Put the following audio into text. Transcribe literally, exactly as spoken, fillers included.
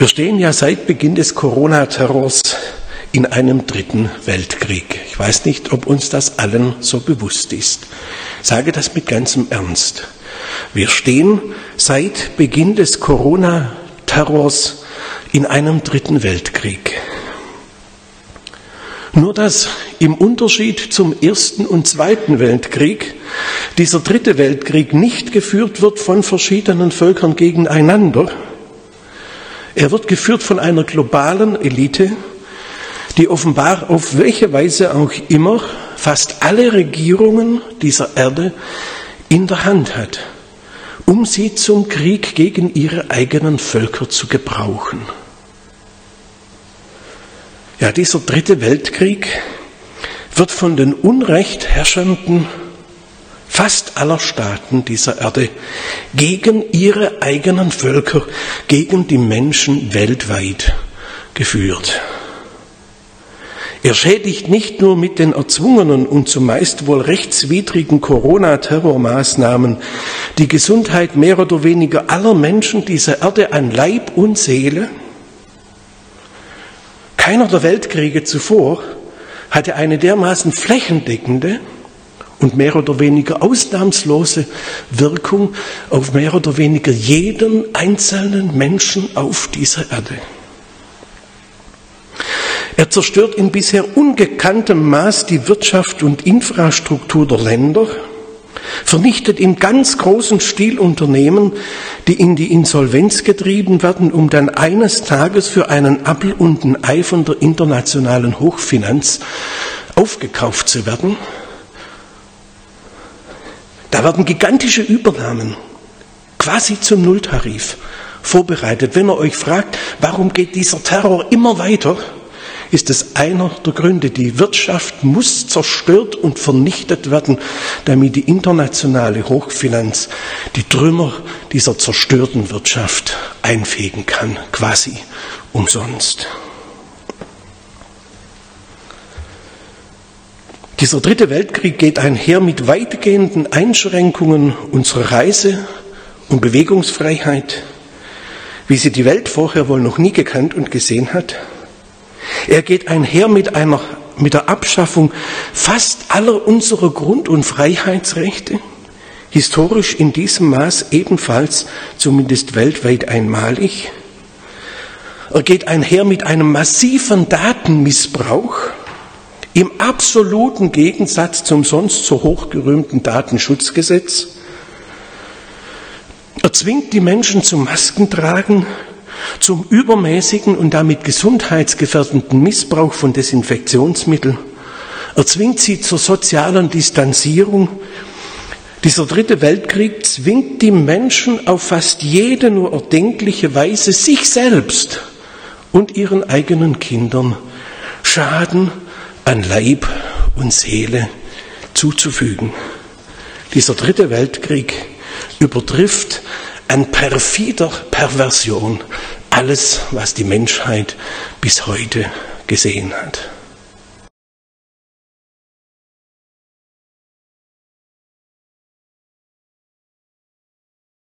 Wir stehen ja seit Beginn des Corona-Terrors in einem dritten Weltkrieg. Ich weiß nicht, ob uns das allen so bewusst ist. Ich sage das mit ganzem Ernst. Wir stehen seit Beginn des Corona-Terrors in einem dritten Weltkrieg. Nur dass im Unterschied zum Ersten und Zweiten Weltkrieg dieser dritte Weltkrieg nicht geführt wird von verschiedenen Völkern gegeneinander. Er wird geführt von einer globalen Elite, die offenbar auf welche Weise auch immer fast alle Regierungen dieser Erde in der Hand hat, um sie zum Krieg gegen ihre eigenen Völker zu gebrauchen. Ja, dieser dritte Weltkrieg wird von den Unrechtherrschenden fast aller Staaten dieser Erde gegen ihre eigenen Völker, gegen die Menschen weltweit geführt. Er schädigt nicht nur mit den erzwungenen und zumeist wohl rechtswidrigen Corona-Terrormaßnahmen die Gesundheit mehr oder weniger aller Menschen dieser Erde an Leib und Seele. Keiner der Weltkriege zuvor hatte eine dermaßen flächendeckende und mehr oder weniger ausnahmslose Wirkung auf mehr oder weniger jeden einzelnen Menschen auf dieser Erde. Er zerstört in bisher ungekanntem Maß die Wirtschaft und Infrastruktur der Länder, vernichtet in ganz großem Stil Unternehmen, die in die Insolvenz getrieben werden, um dann eines Tages für einen Appel und ein Ei von der internationalen Hochfinanz aufgekauft zu werden. Da werden gigantische Übernahmen, quasi zum Nulltarif, vorbereitet. Wenn ihr euch fragt, warum geht dieser Terror immer weiter, ist es einer der Gründe. Die Wirtschaft muss zerstört und vernichtet werden, damit die internationale Hochfinanz die Trümmer dieser zerstörten Wirtschaft einfegen kann, quasi umsonst. Dieser dritte Weltkrieg geht einher mit weitgehenden Einschränkungen unserer Reise- und Bewegungsfreiheit, wie sie die Welt vorher wohl noch nie gekannt und gesehen hat. Er geht einher mit einer, mit der Abschaffung fast aller unserer Grund- und Freiheitsrechte, historisch in diesem Maß ebenfalls, zumindest weltweit einmalig. Er geht einher mit einem massiven Datenmissbrauch, im absoluten Gegensatz zum sonst so hochgerühmten Datenschutzgesetz. Er zwingt die Menschen zum Maskentragen, zum übermäßigen und damit gesundheitsgefährdenden Missbrauch von Desinfektionsmitteln. Er zwingt sie zur sozialen Distanzierung. Dieser dritte Weltkrieg zwingt die Menschen auf fast jede nur erdenkliche Weise, sich selbst und ihren eigenen Kindern Schaden an Leib und Seele zuzufügen. Dieser dritte Weltkrieg übertrifft an perfider Perversion alles, was die Menschheit bis heute gesehen hat.